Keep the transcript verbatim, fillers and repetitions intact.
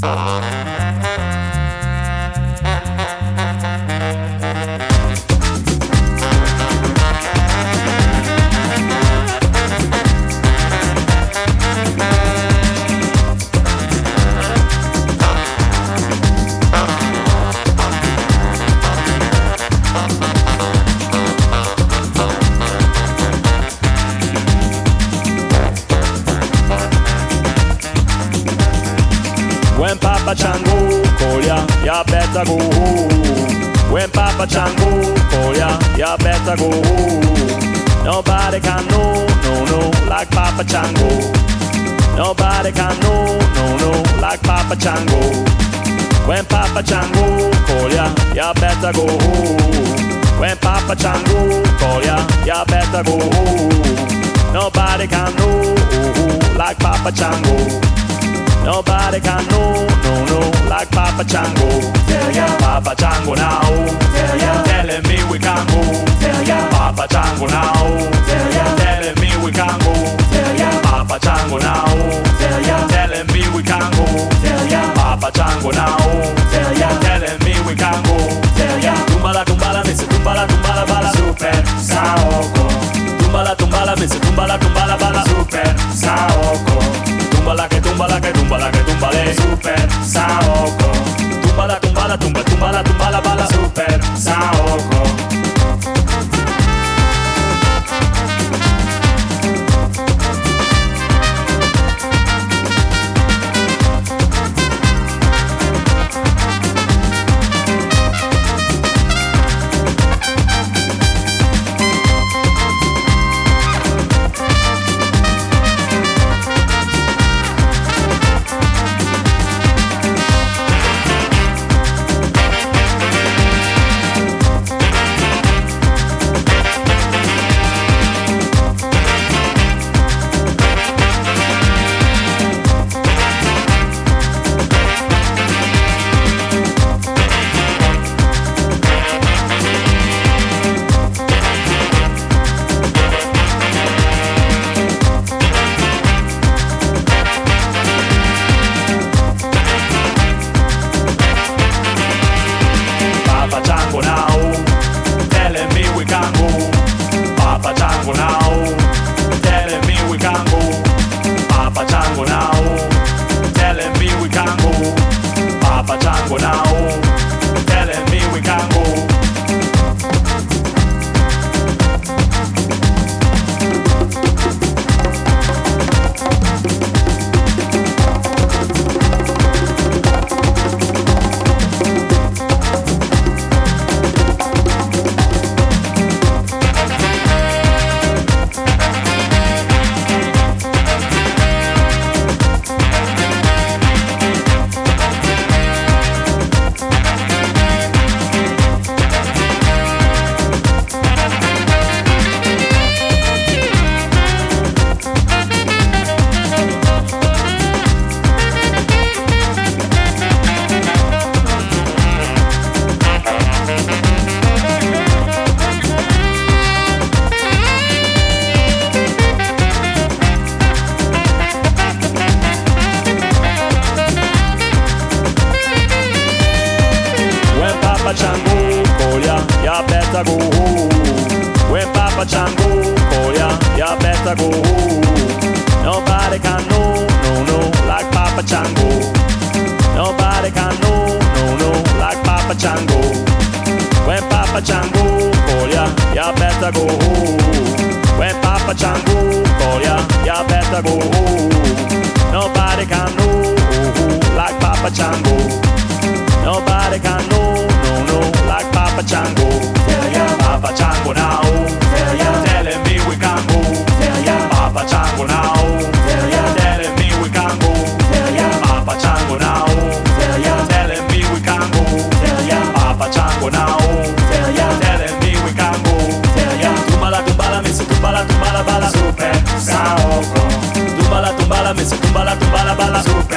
When Papa Chango call ya, ya better go home. When Papa Chango call ya, ya better go home. Nobody can know, no, no, like Papa Chango. Nobody can know, no, no, like Papa Chango. When Papa Chango call ya, ya better go home. When Papa Chango call ya, ya better go home. Nobody can know, like Papa Chango. Nobody can know, no, no, like Papa Chango. Tell ya, Papa Chango now. tell ya, Telling me we can go. tell ya, Papa Chango now. tell ya, Telling me we can go. tell ya, Papa Chango now. tell ya, Telling me we can go. tell ya, Papa Chango now. tell ya, Telling me we can go. tell ya. Tumbala tumbala me se tumbala tumbala bala. Super Saoko, Tumbala tumbala me se tumbala tumbala bala. Super Saoko, Tumbala que tumbala que tumbala que tumbale. Super Saoko, Tumbala tumbala tumba tumbala tumbala bala. Super Saoko. Papa Chango now. Telling me we can go. Papa Chango now. Telling me we can go. Papa Chango now. Telling me we can go. Papa Chango now. Telling me we can go. When Papa Chango call ya, ya better go home. When Papa Chango call ya, ya better go home. Nobody can know, no, no, like Papa Chango. Nobody can know, no, no, like Papa Chango. When Papa Chango call ya, ya better go home. When Papa Chango call ya, ya better go home. Nobody can know, like Papa Chango. Nobody can know, no, no, like Papa Chango. Tell ya, Papa Chango now. tell ya, Telling me we can go. tell ya, Papa Chango now. tell ya, Telling me we can go. tell ya, Papa Chango now. tell ya, Telling me we can go. tell ya, Papa Chango now. tell ya, Telling me we can go. tell ya. Tumbala tumbala me se tumbala tumbala bala. Super Saoko, Tumbala tumbala me se tumbala tumbala bala. Super